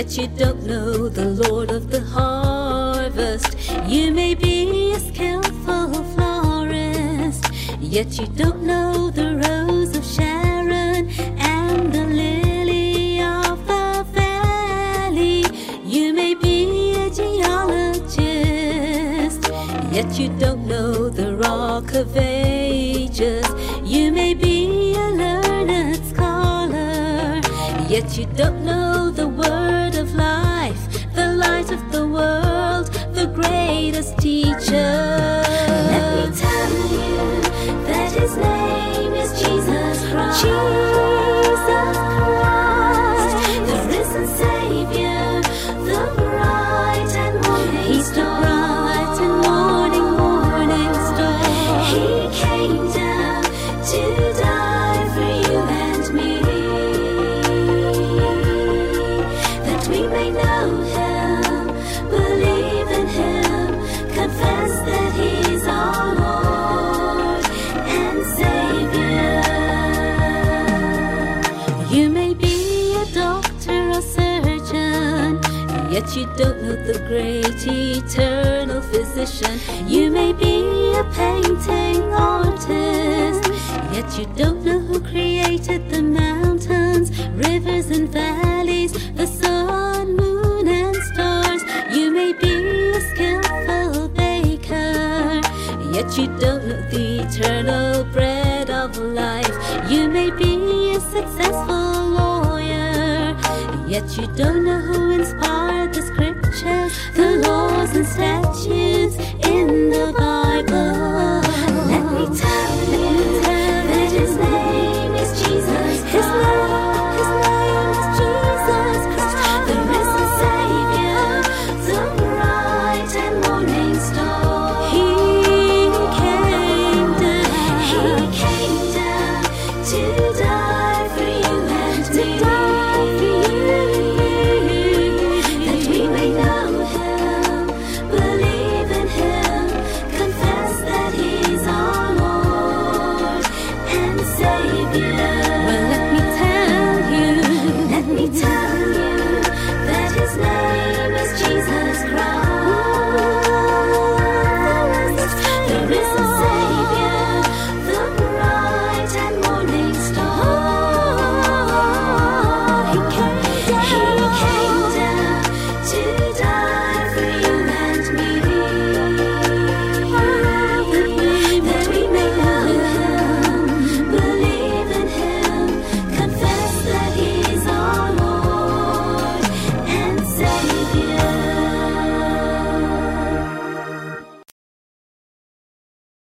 yet you don't know the Lord of the harvest. You may be a skillful florist, yet you don't know the rose of Sharon and the lily of the valley. You may be a geologist, yet you don't know the rock of ages. You may be a learned scholar, yet you don't know the word of life, the light of the world, the greatest teacher. Let me tell you that his name is Jesus Christ. Jesus Christ, the risen Savior, the bright and morning star. He's the bright and morning star. He came down to die for you and me, that we may know him, believe in him, confess that he's our Lord and Savior. You may be a doctor or surgeon, yet you don't know the great eternal physician. You may be a painting artist, yet you don't know who created the mountains, rivers and valleys, the sun, moon and stars. You may be a skillful baker, yet you don't know the eternal bread of life. You may be a successful lawyer, yet you don't